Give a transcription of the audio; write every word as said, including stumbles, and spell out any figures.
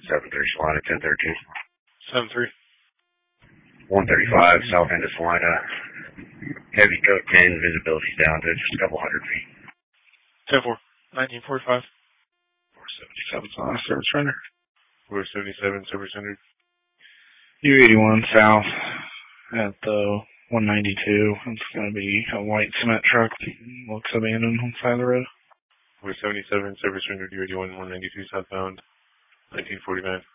seven three Salina, ten thirteen. seven three. one thirty-five, south end of Salina. Heavy truck ten, visibility's down to just a couple hundred feet. ten four. nineteen forty-five. four seventy-seven, Salina, service render. four seventy-seven, service rendered. U eighty-one south at the one ninety-two. It's going to be a white cement truck. Looks abandoned on the side of the road. four seventy-seven, service rendered, U eighty-one, one ninety-two southbound, nineteen forty-nine.